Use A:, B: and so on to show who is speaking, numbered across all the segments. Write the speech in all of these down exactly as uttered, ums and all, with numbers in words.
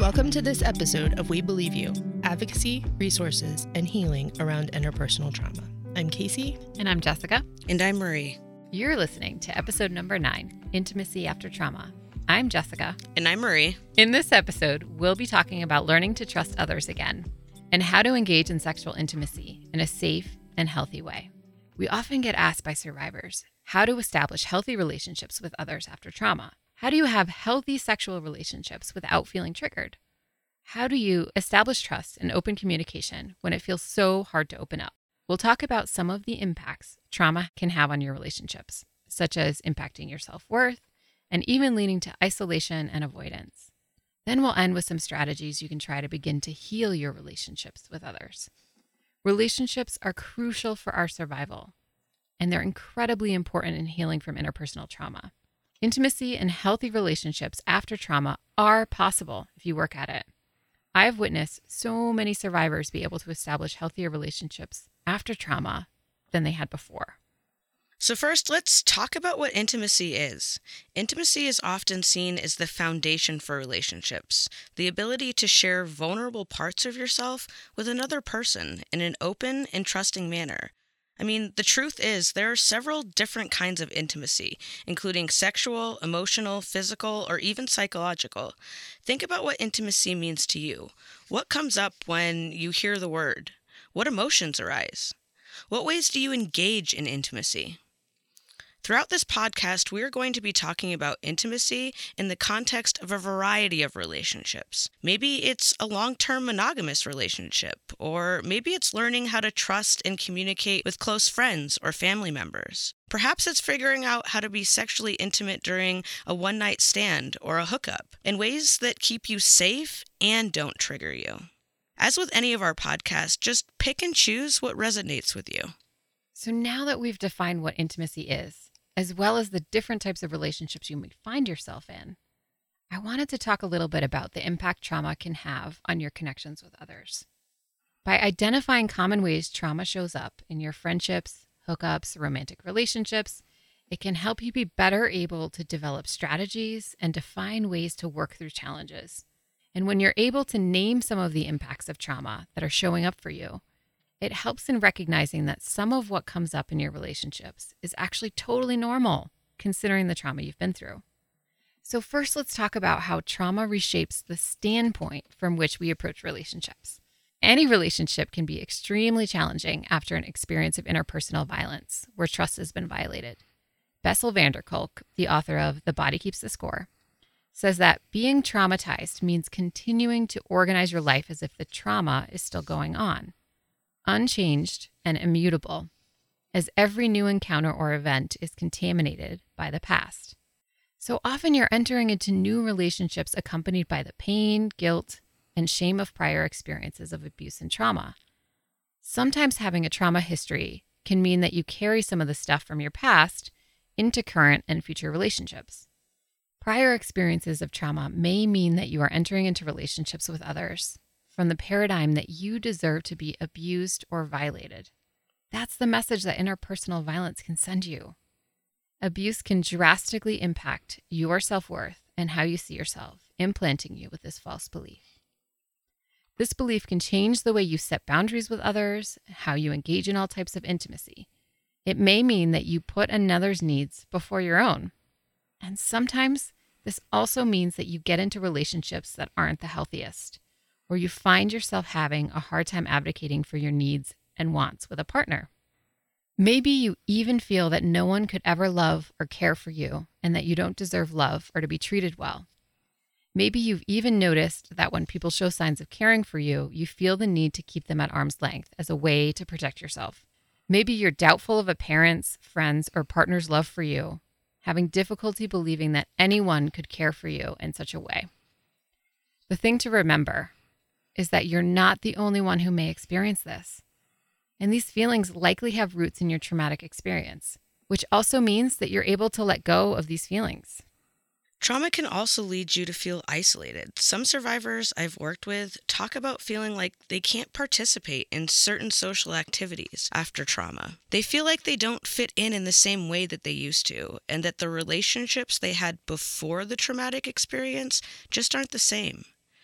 A: Welcome to this episode of We Believe You, advocacy, resources, and healing around interpersonal trauma. I'm Casey.
B: And I'm Jessica.
C: And I'm Marie.
B: You're listening to episode number nine, Intimacy After Trauma. I'm Jessica.
C: And I'm Marie.
B: In this episode, we'll be talking about learning to trust others again and how to engage in sexual intimacy in a safe and healthy way. We often get asked by survivors how to establish healthy relationships with others after trauma. How do you have healthy sexual relationships without feeling triggered? How do you establish trust and open communication when it feels so hard to open up? We'll talk about some of the impacts trauma can have on your relationships, such as impacting your self-worth and even leading to isolation and avoidance. Then we'll end with some strategies you can try to begin to heal your relationships with others. Relationships are crucial for our survival, and they're incredibly important in healing from interpersonal trauma. Intimacy and healthy relationships after trauma are possible if you work at it. I have witnessed so many survivors be able to establish healthier relationships after trauma than they had before.
C: So first, let's talk about what intimacy is. Intimacy is often seen as the foundation for relationships, the ability to share vulnerable parts of yourself with another person in an open and trusting manner. I mean, the truth is there are several different kinds of intimacy, including sexual, emotional, physical, or even psychological. Think about what intimacy means to you. What comes up when you hear the word? What emotions arise? What ways do you engage in intimacy? Throughout this podcast, we are going to be talking about intimacy in the context of a variety of relationships. Maybe it's a long-term monogamous relationship, or maybe it's learning how to trust and communicate with close friends or family members. Perhaps it's figuring out how to be sexually intimate during a one-night stand or a hookup in ways that keep you safe and don't trigger you. As with any of our podcasts, just pick and choose what resonates with you.
B: So now that we've defined what intimacy is, as well as the different types of relationships you might find yourself in, I wanted to talk a little bit about the impact trauma can have on your connections with others. By identifying common ways trauma shows up in your friendships, hookups, romantic relationships, it can help you be better able to develop strategies and define ways to work through challenges. And when you're able to name some of the impacts of trauma that are showing up for you, it helps in recognizing that some of what comes up in your relationships is actually totally normal, considering the trauma you've been through. So first, let's talk about how trauma reshapes the standpoint from which we approach relationships. Any relationship can be extremely challenging after an experience of interpersonal violence where trust has been violated. Bessel van der Kolk, the author of The Body Keeps the Score, says that being traumatized means continuing to organize your life as if the trauma is still going on, unchanged and immutable, as every new encounter or event is contaminated by the past. So often you're entering into new relationships accompanied by the pain, guilt, and shame of prior experiences of abuse and trauma. Sometimes having a trauma history can mean that you carry some of the stuff from your past into current and future relationships. Prior experiences of trauma may mean that you are entering into relationships with others from the paradigm that you deserve to be abused or violated. That's the message that interpersonal violence can send you. Abuse can drastically impact your self-worth and how you see yourself, implanting you with this false belief. This belief can change the way you set boundaries with others, how you engage in all types of intimacy. It may mean that you put another's needs before your own. And sometimes this also means that you get into relationships that aren't the healthiest, or you find yourself having a hard time advocating for your needs and wants with a partner. Maybe you even feel that no one could ever love or care for you and that you don't deserve love or to be treated well. Maybe you've even noticed that when people show signs of caring for you, you feel the need to keep them at arm's length as a way to protect yourself. Maybe you're doubtful of a parent's, friend's, or partner's love for you, having difficulty believing that anyone could care for you in such a way. The thing to remember is that you're not the only one who may experience this. And these feelings likely have roots in your traumatic experience, which also means that you're able to let go of these feelings.
C: Trauma can also lead you to feel isolated. Some survivors I've worked with talk about feeling like they can't participate in certain social activities after trauma. They feel like they don't fit in in the same way that they used to, and that the relationships they had before the traumatic experience just aren't the same.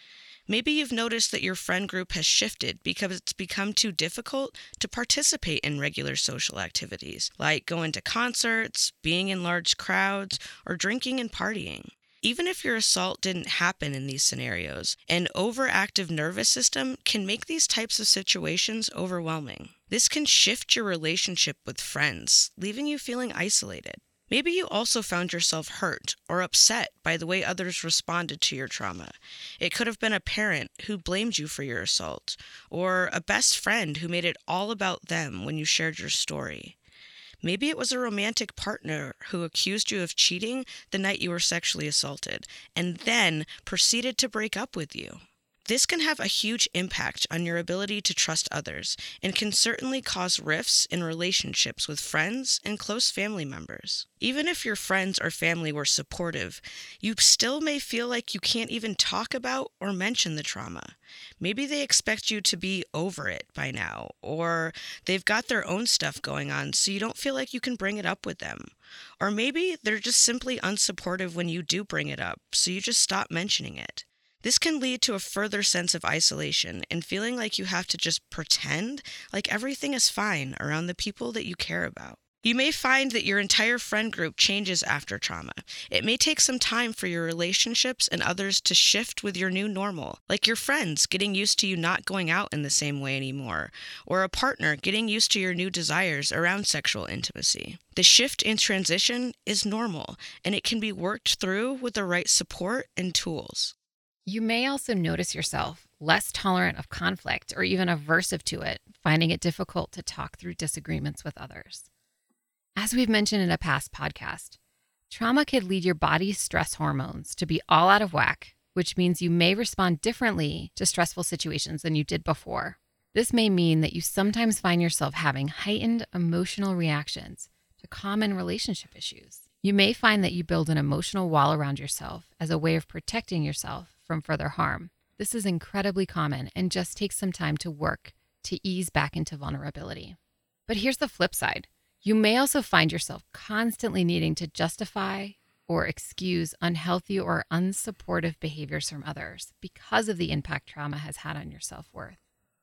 C: Maybe you've noticed that your friend group has shifted because it's become too difficult to participate in regular social activities, like going to concerts, being in large crowds, or drinking and partying. Even if your assault didn't happen in these scenarios, an overactive nervous system can make these types of situations overwhelming. This can shift your relationship with friends, leaving you feeling isolated. Maybe you also found yourself hurt or upset by the way others responded to your trauma. It could have been a parent who blamed you for your assault, or a best friend who made it all about them when you shared your story. Maybe it was a romantic partner who accused you of cheating the night you were sexually assaulted, and then proceeded to break up with you. This can have a huge impact on your ability to trust others, and can certainly cause rifts in relationships with friends and close family members. Even if your friends or family were supportive, you still may feel like you can't even talk about or mention the trauma. Maybe they expect you to be over it by now, or they've got their own stuff going on, so you don't feel like you can bring it up with them. Or maybe they're just simply unsupportive when you do bring it up, so you just stop mentioning it. This can lead to a further sense of isolation and feeling like you have to just pretend like everything is fine around the people that you care about. You may find that your entire friend group changes after trauma. It may take some time for your relationships and others to shift with your new normal, like your friends getting used to you not going out in the same way anymore, or a partner getting used to your new desires around sexual intimacy. The shift in transition is normal, and it can be worked through with the right support and tools.
B: You may also notice yourself less tolerant of conflict or even aversive to it, finding it difficult to talk through disagreements with others. As we've mentioned in a past podcast, trauma could lead your body's stress hormones to be all out of whack, which means you may respond differently to stressful situations than you did before. This may mean that you sometimes find yourself having heightened emotional reactions to common relationship issues. You may find that you build an emotional wall around yourself as a way of protecting yourself from further harm. This is incredibly common and just takes some time to work to ease back into vulnerability. But here's the flip side. You may also find yourself constantly needing to justify or excuse unhealthy or unsupportive behaviors from others because of the impact trauma has had on your self-worth.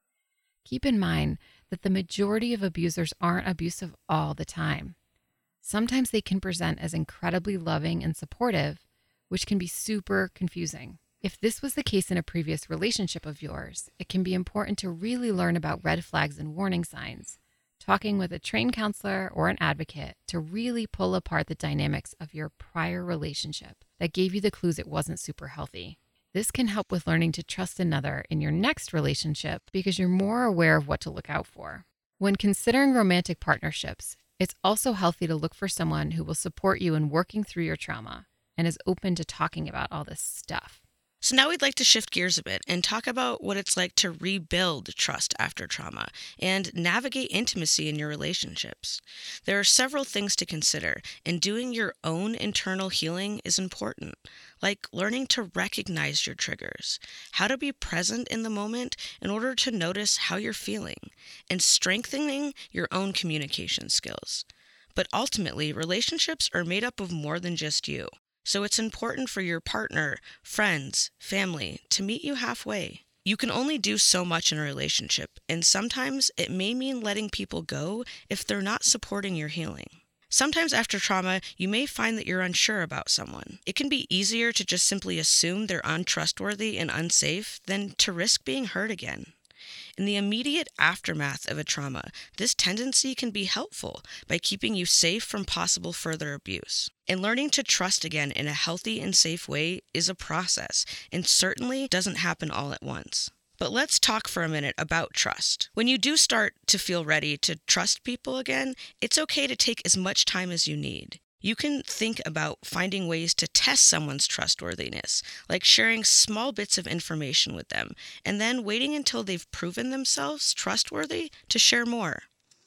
B: Keep in mind that the majority of abusers aren't abusive all the time. Sometimes they can present as incredibly loving and supportive, which can be super confusing. If this was the case in a previous relationship of yours, it can be important to really learn about red flags and warning signs, talking with a trained counselor or an advocate to really pull apart the dynamics of your prior relationship that gave you the clues it wasn't super healthy. This can help with learning to trust another in your next relationship because you're more aware of what to look out for. When considering romantic partnerships, it's also healthy to look for someone who will support you in working through your trauma and is open to talking about all this stuff.
C: So now we'd like to shift gears a bit and talk about what it's like to rebuild trust after trauma and navigate intimacy in your relationships. There are several things to consider, and doing your own internal healing is important, like learning to recognize your triggers, how to be present in the moment in order to notice how you're feeling, and strengthening your own communication skills. But ultimately, relationships are made up of more than just you. So it's important for your partner, friends, family to meet you halfway. You can only do so much in a relationship, and sometimes it may mean letting people go if they're not supporting your healing. Sometimes after trauma, you may find that you're unsure about someone. It can be easier to just simply assume they're untrustworthy and unsafe than to risk being hurt again. In the immediate aftermath of a trauma, this tendency can be helpful by keeping you safe from possible further abuse. And learning to trust again in a healthy and safe way is a process, and certainly doesn't happen all at once. But let's talk for a minute about trust. When you do start to feel ready to trust people again, it's okay to take as much time as you need. You can think about finding ways to test someone's trustworthiness, like sharing small bits of information with them, and then waiting until they've proven themselves trustworthy to share more.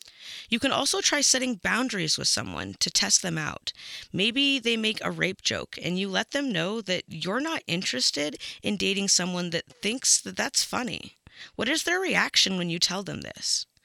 C: You can also try setting boundaries with someone to test them out. Maybe they make a rape joke, and you let them know that you're not interested in dating someone that thinks that that's funny. What is their reaction when you tell them this?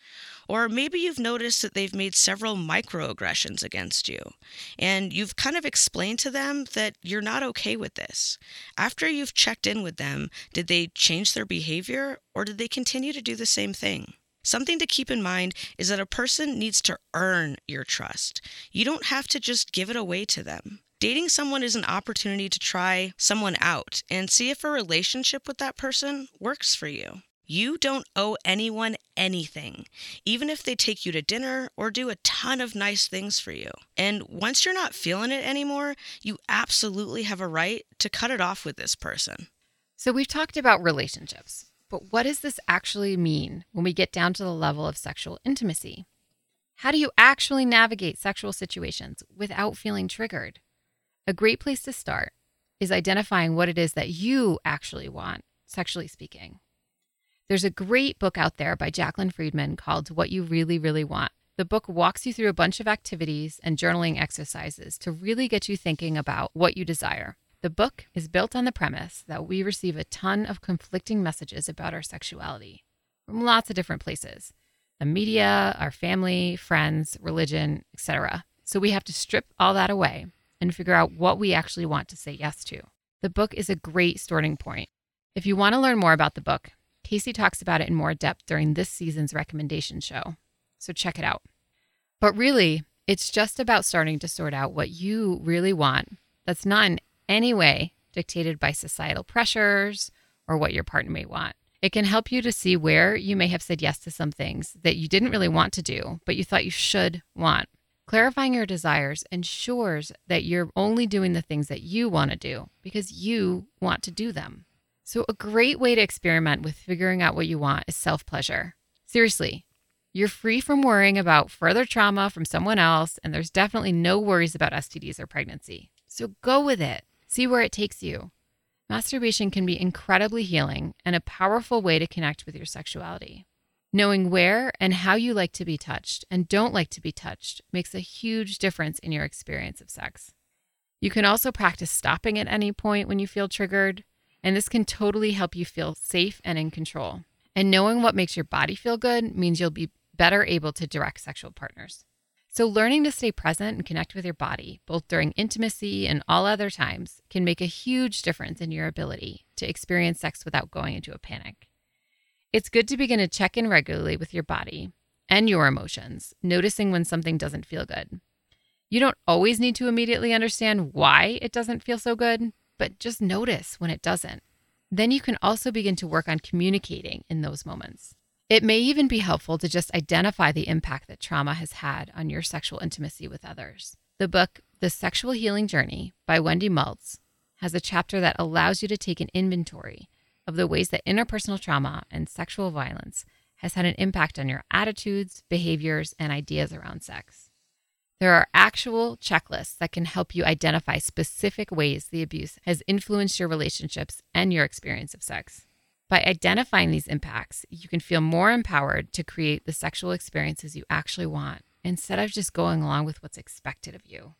C: Or maybe you've noticed that they've made several microaggressions against you, and you've kind of explained to them that you're not okay with this. After you've checked in with them, did they change their behavior, or did they continue to do the same thing? Something to keep in mind is that a person needs to earn your trust. You don't have to just give it away to them. Dating someone is an opportunity to try someone out and see if a relationship with that person works for you. You don't owe anyone anything, even if they take you to dinner or do a ton of nice things for you. And once you're not feeling it anymore, you absolutely have a right to cut it off with this person.
B: So we've talked about relationships, but what does this actually mean when we get down to the level of sexual intimacy? How do you actually navigate sexual situations without feeling triggered? A great place to start is identifying what it is that you actually want, sexually speaking. There's a great book out there by Jacqueline Friedman called What You Really, Really Want. The book walks you through a bunch of activities and journaling exercises to really get you thinking about what you desire. The book is built on the premise that we receive a ton of conflicting messages about our sexuality from lots of different places: the media, our family, friends, religion, et cetera. So we have to strip all that away and figure out what we actually want to say yes to. The book is a great starting point. If you want to learn more about the book, Casey talks about it in more depth during this season's recommendation show, so check it out. But really, it's just about starting to sort out what you really want that's not in any way dictated by societal pressures or what your partner may want. It can help you to see where you may have said yes to some things that you didn't really want to do, but you thought you should want. Clarifying your desires ensures that you're only doing the things that you want to do because you want to do them. So a great way to experiment with figuring out what you want is self-pleasure. Seriously, you're free from worrying about further trauma from someone else, and there's definitely no worries about S T Ds or pregnancy. So go with it. See where it takes you. Masturbation can be incredibly healing and a powerful way to connect with your sexuality. Knowing where and how you like to be touched and don't like to be touched makes a huge difference in your experience of sex. You can also practice stopping at any point when you feel triggered, and this can totally help you feel safe and in control. And knowing what makes your body feel good means you'll be better able to direct sexual partners. So learning to stay present and connect with your body, both during intimacy and all other times, can make a huge difference in your ability to experience sex without going into a panic. It's good to begin to check in regularly with your body and your emotions, noticing when something doesn't feel good. You don't always need to immediately understand why it doesn't feel so good, but just notice when it doesn't. Then you can also begin to work on communicating in those moments. It may even be helpful to just identify the impact that trauma has had on your sexual intimacy with others. The book, The Sexual Healing Journey by Wendy Maltz, has a chapter that allows you to take an inventory of the ways that interpersonal trauma and sexual violence has had an impact on your attitudes, behaviors, and ideas around sex. There are actual checklists that can help you identify specific ways the abuse has influenced your relationships and your experience of sex. By identifying these impacts, you can feel more empowered to create the sexual experiences you actually want instead of just going along with what's expected of you.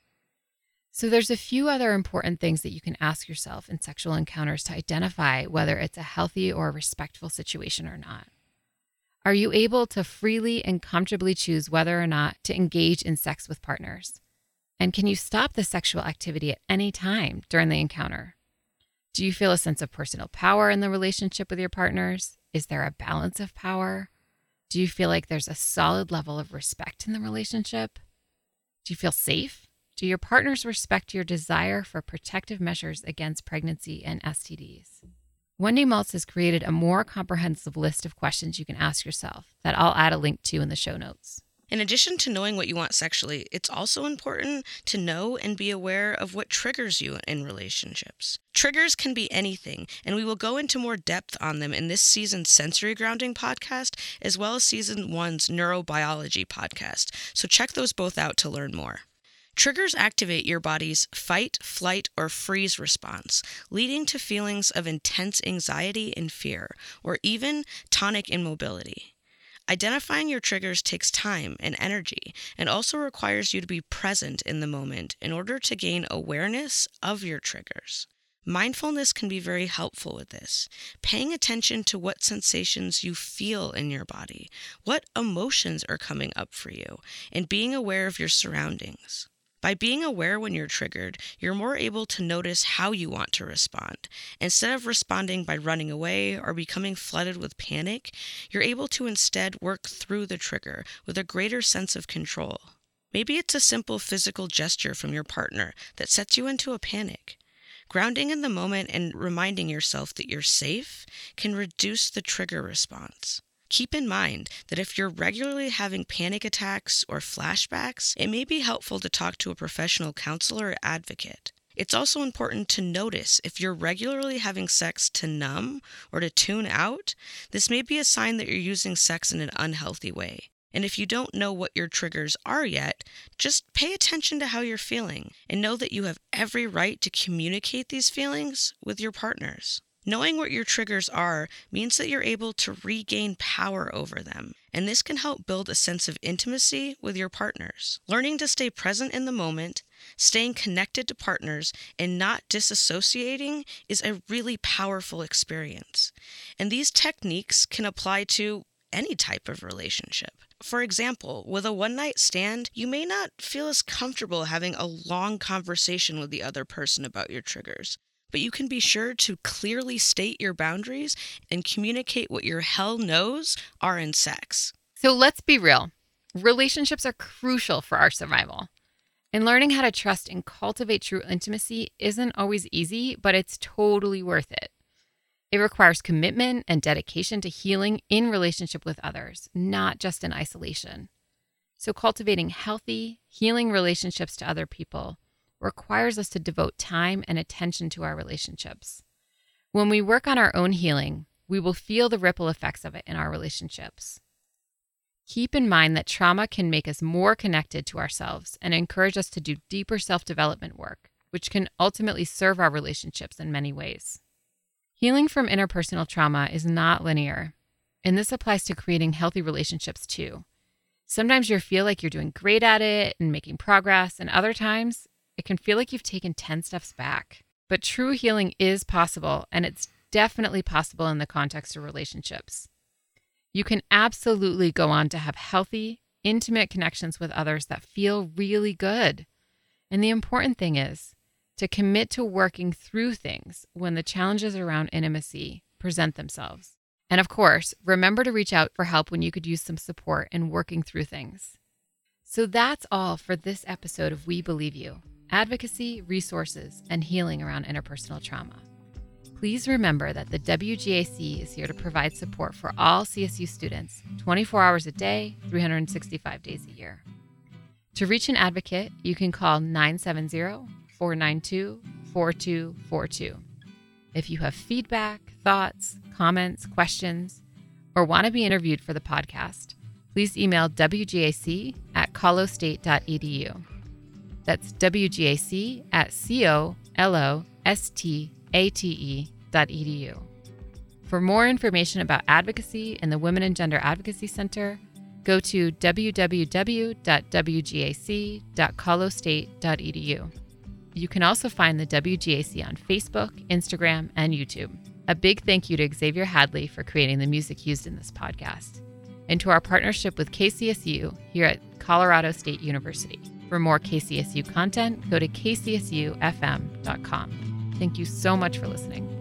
B: So there's a few other important things that you can ask yourself in sexual encounters to identify whether it's a healthy or a respectful situation or not. Are you able to freely and comfortably choose whether or not to engage in sex with partners? And can you stop the sexual activity at any time during the encounter? Do you feel a sense of personal power in the relationship with your partners? Is there a balance of power? Do you feel like there's a solid level of respect in the relationship? Do you feel safe? Do your partners respect your desire for protective measures against pregnancy and S T Ds? Wendy Maltz has created a more comprehensive list of questions you can ask yourself that I'll add a link to in the show notes.
C: In addition to knowing what you want sexually, it's also important to know and be aware of what triggers you in relationships. Triggers can be anything, and we will go into more depth on them in this season's Sensory Grounding podcast, as well as season one's Neurobiology podcast. So check those both out to learn more. Triggers activate your body's fight, flight, or freeze response, leading to feelings of intense anxiety and fear, or even tonic immobility. Identifying your triggers takes time and energy, and also requires you to be present in the moment in order to gain awareness of your triggers. Mindfulness can be very helpful with this, paying attention to what sensations you feel in your body, what emotions are coming up for you, and being aware of your surroundings. By being aware when you're triggered, you're more able to notice how you want to respond. Instead of responding by running away or becoming flooded with panic, you're able to instead work through the trigger with a greater sense of control. Maybe it's a simple physical gesture from your partner that sets you into a panic. Grounding in the moment and reminding yourself that you're safe can reduce the trigger response. Keep in mind that if you're regularly having panic attacks or flashbacks, it may be helpful to talk to a professional counselor or advocate. It's also important to notice if you're regularly having sex to numb or to tune out. This may be a sign that you're using sex in an unhealthy way. And if you don't know what your triggers are yet, just pay attention to how you're feeling and know that you have every right to communicate these feelings with your partners. Knowing what your triggers are means that you're able to regain power over them, and this can help build a sense of intimacy with your partners. Learning to stay present in the moment, staying connected to partners, and not disassociating is a really powerful experience. And these techniques can apply to any type of relationship. For example, with a one-night stand, you may not feel as comfortable having a long conversation with the other person about your triggers, but you can be sure to clearly state your boundaries and communicate what your hell knows are in sex.
B: So let's be real. Relationships are crucial for our survival. And learning how to trust and cultivate true intimacy isn't always easy, but it's totally worth it. It requires commitment and dedication to healing in relationship with others, not just in isolation. So cultivating healthy, healing relationships to other people requires us to devote time and attention to our relationships. When we work on our own healing, we will feel the ripple effects of it in our relationships. Keep in mind that trauma can make us more connected to ourselves and encourage us to do deeper self-development work, which can ultimately serve our relationships in many ways. Healing from interpersonal trauma is not linear, and this applies to creating healthy relationships too. Sometimes you feel like you're doing great at it and making progress, and other times it can feel like you've taken ten steps back. But true healing is possible, and it's definitely possible in the context of relationships. You can absolutely go on to have healthy, intimate connections with others that feel really good. And the important thing is to commit to working through things when the challenges around intimacy present themselves. And of course, remember to reach out for help when you could use some support in working through things. So that's all for this episode of We Believe You: Advocacy, Resources, and Healing Around Interpersonal Trauma. Please remember that the W G A C is here to provide support for all C S U students twenty-four hours a day, three hundred sixty-five days a year. To reach an advocate, you can call nine seven zero, four nine two, four two four two. If you have feedback, thoughts, comments, questions, or want to be interviewed for the podcast, please email W G A C at colostate dot e d u. That's W G A C at C O L O S T A T E dot E D U. For more information about advocacy and the Women and Gender Advocacy Center, go to w w w dot w g a c dot colostate dot e d u. You can also find the W G A C on Facebook, Instagram, and YouTube. A big thank you to Xavier Hadley for creating the music used in this podcast, and to our partnership with K C S U here at Colorado State University. For more K C S U content, go to k c s u f m dot com. Thank you so much for listening.